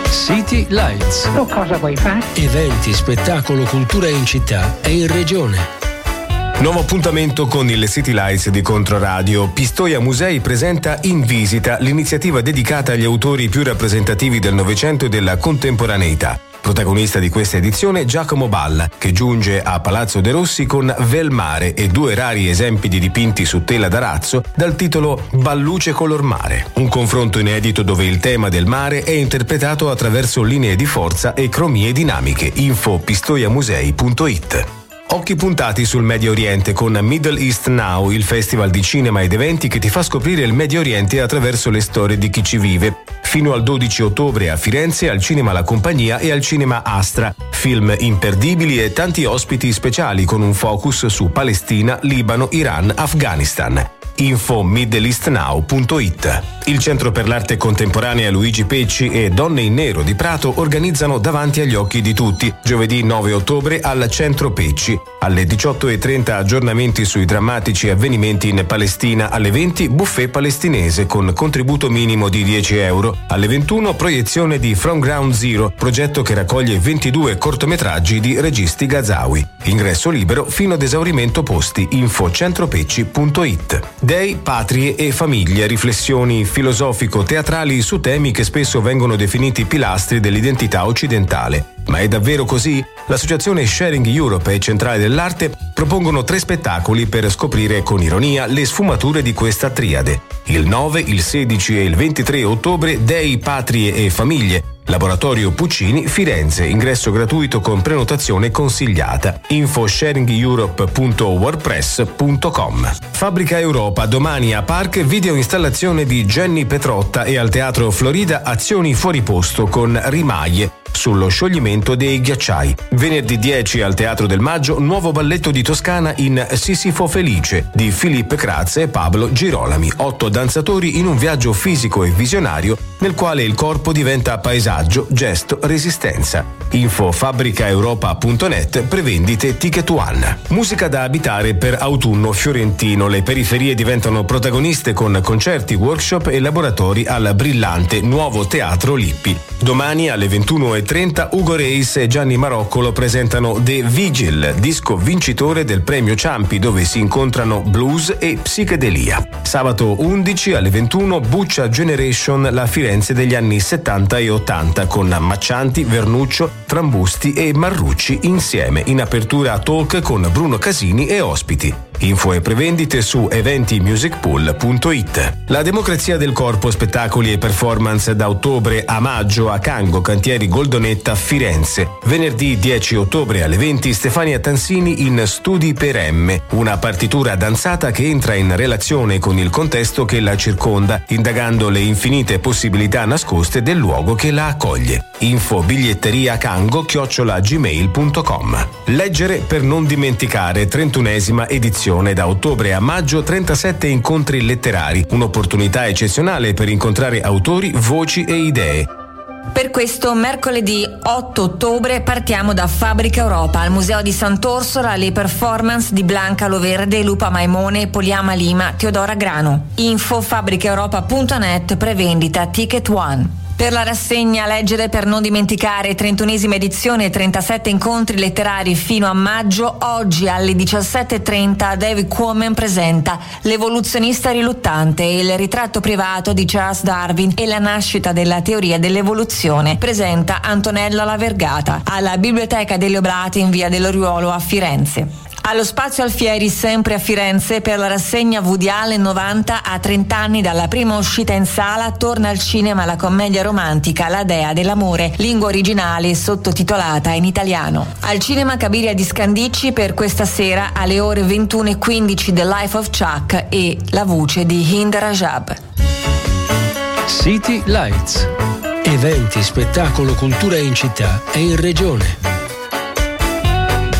City Lights. Tu cosa vuoi fare? Eventi, spettacolo, cultura in città e in regione. Nuovo appuntamento con il City Lights di Controradio. Pistoia Musei presenta In Visita, l'iniziativa dedicata agli autori più rappresentativi del Novecento e della contemporaneità. Protagonista di questa edizione Giacomo Balla, che giunge a Palazzo De Rossi con Vel Mare e 2 rari esempi di dipinti su tela d'arazzo dal titolo Balluce color mare. Un confronto inedito dove il tema del mare è interpretato attraverso linee di forza e cromie dinamiche. Info pistoiamusei.it. Occhi puntati sul Medio Oriente con Middle East Now, il festival di cinema ed eventi che ti fa scoprire il Medio Oriente attraverso le storie di chi ci vive. Fino al 12 ottobre a Firenze al Cinema La Compagnia e al Cinema Astra. Film imperdibili e tanti ospiti speciali con un focus su Palestina, Libano, Iran, Afghanistan. Info middleeastnow.it. Il Centro per l'Arte Contemporanea Luigi Pecci e Donne in Nero di Prato organizzano Davanti agli occhi di tutti, giovedì 9 ottobre al Centro Pecci. Alle 18:30 aggiornamenti sui drammatici avvenimenti in Palestina, alle 20 buffet palestinese con contributo minimo di €10. Alle 21 proiezione di From Ground Zero, progetto che raccoglie 22 cortometraggi di registi gazawi. Ingresso libero fino ad esaurimento posti. Info centropecci.it. Dei, patrie e famiglie, riflessioni filosofico-teatrali su temi che spesso vengono definiti pilastri dell'identità occidentale. Ma è davvero così? L'associazione Sharing Europe e Centrale dell'Arte propongono 3 spettacoli per scoprire con ironia le sfumature di questa triade. Il 9, il 16 e il 23 ottobre Dei, patrie e famiglie. Laboratorio Puccini, Firenze. Ingresso gratuito con prenotazione consigliata. Info sharingeurope.wordpress.com. Fabbrica Europa, domani a Park, video installazione di Jenny Petrotta e al Teatro Florida azioni fuori posto con Rimaglie sullo scioglimento dei ghiacciai. Venerdì 10 al Teatro del Maggio, nuovo balletto di Toscana in Sisifo Felice di Philippe Kratz e Pablo Girolami. 8 danzatori in un viaggio fisico e visionario nel quale il corpo diventa paesaggio, gesto, resistenza. Info fabbricaeuropa.net, prevendite Ticket One. Musica da abitare per autunno fiorentino. Le periferie diventano protagoniste con concerti, workshop e laboratori al brillante nuovo Teatro Lippi. Domani alle 21:30 Ugo Reis e Gianni Maroccolo presentano The Vigil, disco vincitore del premio Ciampi, dove si incontrano blues e psichedelia. Sabato 11 alle 21 Buccia Generation, la Firenze degli anni 70 e 80 con Maccianti, Vernuccio, Trambusti e Marrucci insieme, in apertura talk con Bruno Casini e ospiti. Info e prevendite su eventimusicpool.it. La democrazia del corpo, spettacoli e performance da ottobre a maggio a Cango, Cantieri Goldonetta, Firenze. Venerdì 10 ottobre alle 20 Stefania Tansini in Studi per M, una partitura danzata che entra in relazione con il contesto che la circonda, indagando le infinite possibilità nascoste del luogo che la accoglie. Info biglietteriacango@gmail.com. Leggere per non dimenticare, 31esima edizione. Da ottobre a maggio 37 incontri letterari, un'opportunità eccezionale per incontrare autori, voci e idee. Per questo mercoledì 8 ottobre partiamo da Fabbrica Europa al Museo di Sant'Orsola, le performance di Blanca Loverde, Lupa Maimone, Poliama Lima, Teodora Grano. Info fabbricaeuropa.net, prevendita Ticket One. Per la rassegna Leggere per non dimenticare, 31esima edizione e 37 incontri letterari fino a maggio, oggi alle 17:30 David Quammen presenta L'evoluzionista riluttante, il ritratto privato di Charles Darwin e la nascita della teoria dell'evoluzione. Presenta Antonella La Vergata alla Biblioteca degli Oblati in via dell'Oriuolo a Firenze. Allo Spazio Alfieri, sempre a Firenze, per la rassegna Woody Allen 90 a 30 anni dalla prima uscita in sala, torna al cinema la commedia romantica La Dea dell'amore, lingua originale sottotitolata in italiano. Al cinema Cabiria di Scandicci per questa sera alle ore 21:15 The Life of Chuck e La voce di Hind Rajab. City Lights. Eventi, spettacolo, cultura in città e in regione.